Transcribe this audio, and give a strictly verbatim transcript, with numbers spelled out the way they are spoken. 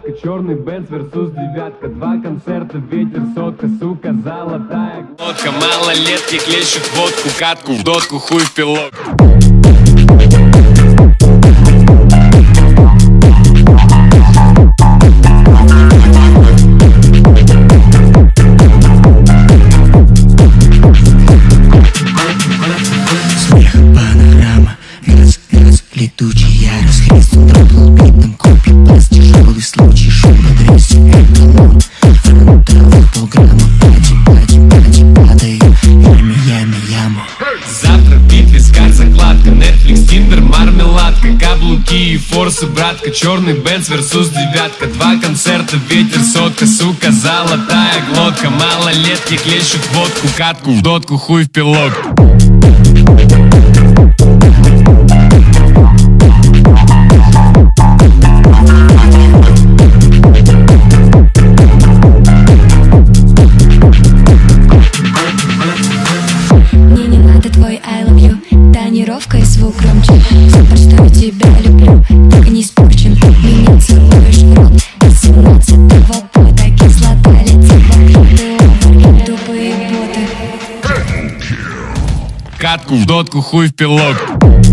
братка, черный Бенц versus девятка. Два концерта, ветер, сотка, сука, золотая глотка. Малолетки клещут водку, катку в дотку, хуй в пилот. Летучий я расхлестан, дропнул битом, копипаст, тяжелый случай, шум в адресе, эконома, фронтовых полграмма, пати, пати, пати, падаю, ями, ями, яму. Завтра бит, вискарь, закладка, Netflix, Tinder, мармеладка, каблуки и форсы, братка, черный Бенц versus девятка. Два концерта, ветер, сотка, сука, золотая глотка. Малолетки клещут водку, катку в дотку, хуй в пилот. Мне не надо твой I love you, тонировка и звук громче. Супер, что я тебя люблю, так и не испорчен. Меня целуешь в рот из семнадцатого года. Кислота летит вокруг, ты оверлин, тупые боты. Катку в дотку, хуй в пилот.